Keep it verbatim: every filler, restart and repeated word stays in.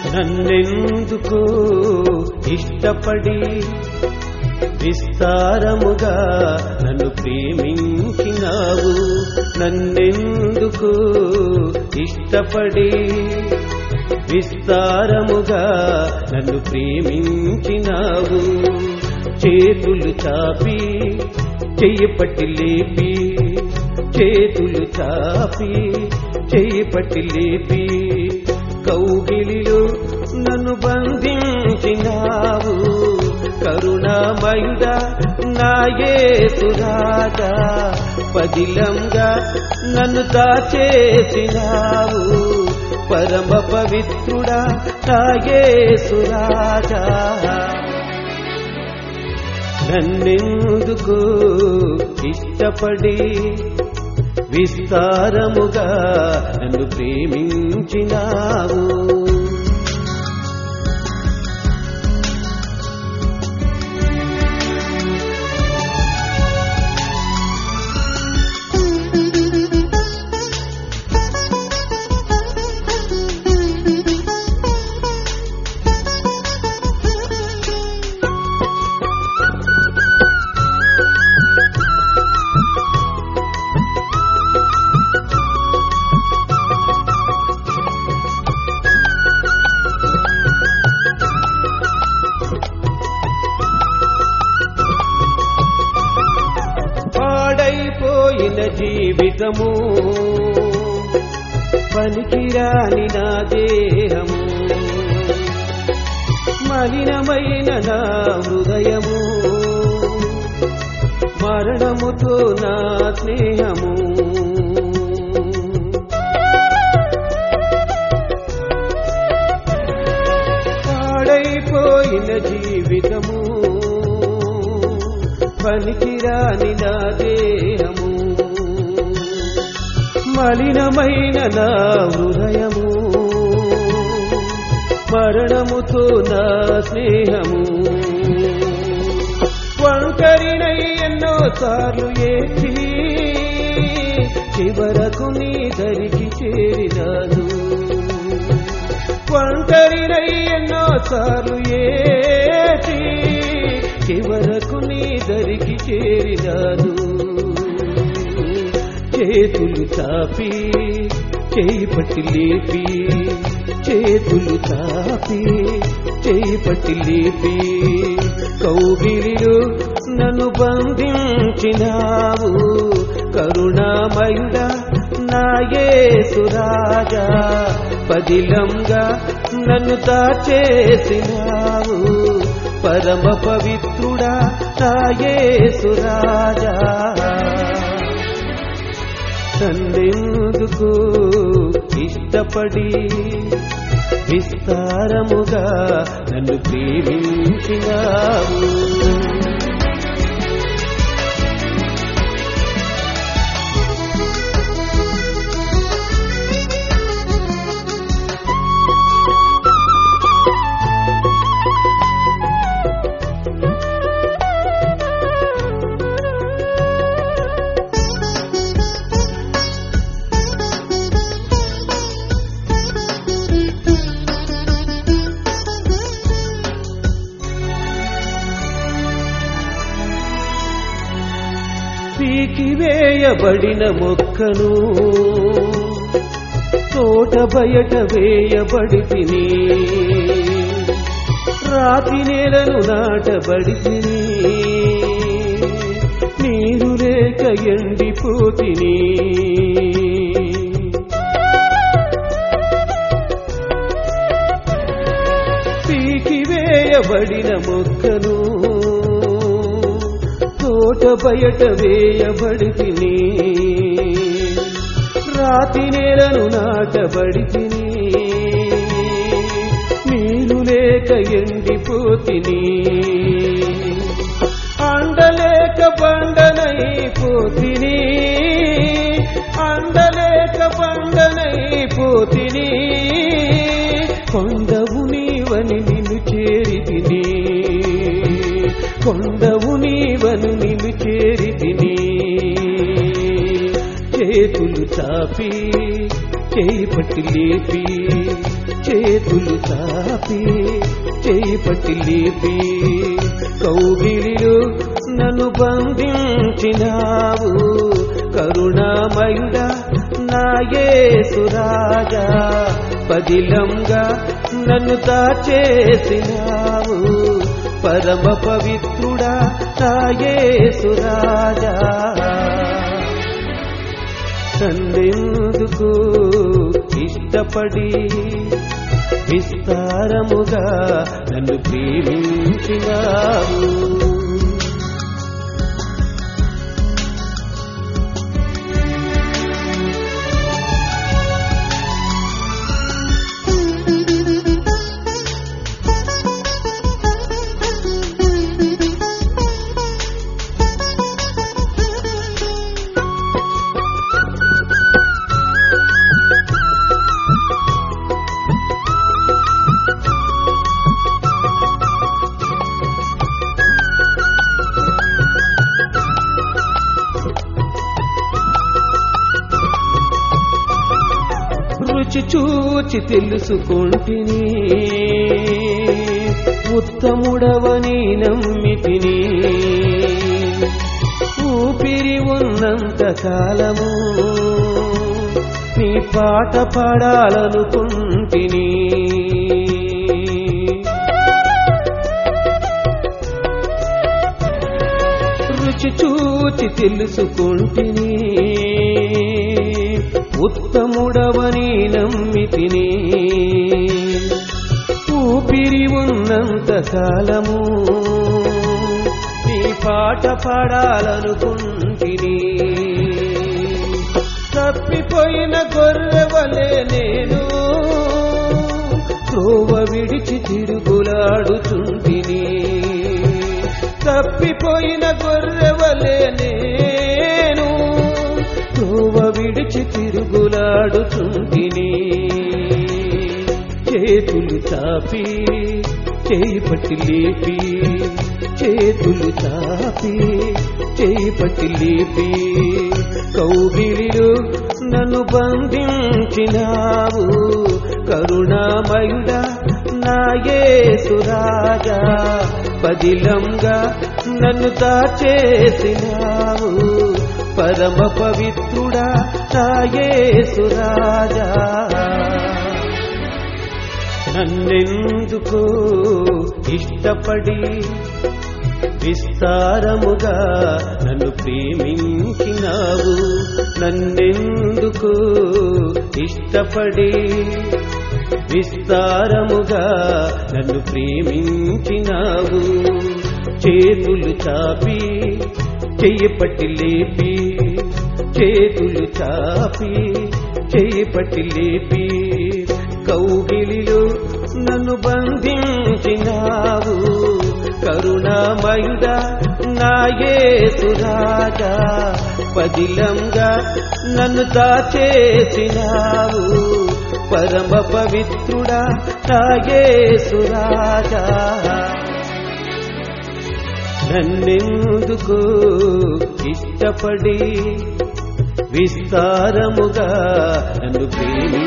నన్నెందుకు ఇష్టపడి విస్తారముగా నన్ను ప్రేమించినావు, నన్నెందుకు ఇష్టపడి విస్తారముగా నన్ను ప్రేమించినావు. చేతులు చాపి చెయ్యి పట్టి లేపి, చేతులు చాపి చెయ్యి పట్టి లేపి, కౌగిలిలో నన్ను బంధించినావు. కరుణామయుడా నా యేసు రాజా, పదిలంగా నన్ను దాచేసినావు. పరమ పవిత్రుడా నా యేసు రాజా, నన్నెందుకు ఇష్టపడి విస్తారముగా నన్ను ప్రేమించినావు. పాడైపోయిన జీవితము, పనికిరాని నా దేహము, మలినమైన నా హృదయము, మరణముతో నా స్నేహము. పాడైపోయిన జీవితము, పనికిరాని నా దేహము, మలినమైన నా హృదయము, మరణముతో నా స్నేహము. ఒంటరినై ఎన్నో సార్లు ఏడ్చి చివరకు నీ దరికి చేరినాను. ఒంటరినై ఎన్నో సార్లు ఏడ్చి చివరకు నీ దరికి చేరినాను. చేతులు చాపి చేయి పట్టి లేపి, చేతులు చాపి చేయి పట్టి లేపి, కౌగిలిలో నన్ను బంధించినావు. కరుణామయుడా నా యేసు రాజా, పదిలంగా నన్ను దాచేసినావు. పరమ పవిత్రుడా నా యేసు రాజా, నన్నెందుకు ఇష్టపడి విస్తారముగా నన్ను ప్రేమించినావు. పీకివేయబడిన మొక్కను తోట బయట వేయబడి తిని, రాతి నేలను నాటబడి తిని, నీరు లేక ఎండిపోతిని. పీకివేయబడిన మొక్కను తోట బయట వేయబడి తిని, రాతి నేలను నాటబడి తిని, నీరు లేక ఎండిపోతిని. అండలేక బండనైపోతిని, అండలేక బండనైపోతిని. కొండవు నీవని నిన్ను చేరితిని, కొండవు నీవను నిన్ను చేరితిని. చేతులు చాపి చేయి పట్టి లేపి, చేతులు చాపి చేయి పట్టి లేపి కౌగిలిలో నన్ను బంధించినావు కరుణామయుడా నా యేసు రాజా పదిలంగా నన్ను దాచేసినావు పరమ పవిత్రుడా నా యేసు రాజా నన్నెందుకు ఇష్టపడి విస్తారముగా నన్ను ప్రేమించినావు రుచి చూచి తెలుసుకొంటిని ఉత్తముడవని నమ్మితిని ఊపిరి ఉన్నంత కాలము నీ పాట పాడాలనుకుంటిని రుచి చూచి తెలుసుకొంటిని ఉత్తముడవని నమ్మితిని ఊపిరి ఉన్నంత కాలము నీ పాట పాడాలనుకుంటిని తప్పిపోయిన గొర్రెవలే నేను త్రోవ విడిచి తిరుగులాడుచుంటిని తప్పిపోయిన గొర్రెవలే నేను త్రోవ విడిచి తిరుగులాడుచుంటిని చేతులు చాపి చేయి పట్టి లేపి చేతులు చాపి చేయి పట్టి లేపి కౌగిలిలో నన్ను బంధించినావు కరుణామయుడా నా యేసు రాజా పదిలంగా నన్ను దాచేసినావు పరమ పవిత్రుడా నా యేసు రాజా నన్నెందుకు ఇష్టపడి విస్తారముగా నన్ను ప్రేమించినావు నన్నెందుకు ఇష్టపడి విస్తారముగా నన్ను ప్రేమించినావు చేతులు చాపి చెయ్యి పట్టి లేపి చేతులు చాపి చెయ్యి పట్టి లేపి కౌగిలిలో నన్ను బంధించినావు కరుణామయుడా నా యేసు రాజా పదిలంగా నన్ను దాచేసినావు పరమ పవిత్రుడా నా యేసు రాజా నన్నెందుకు ఇష్టపడి విస్తారముగా నన్ను ప్రేమి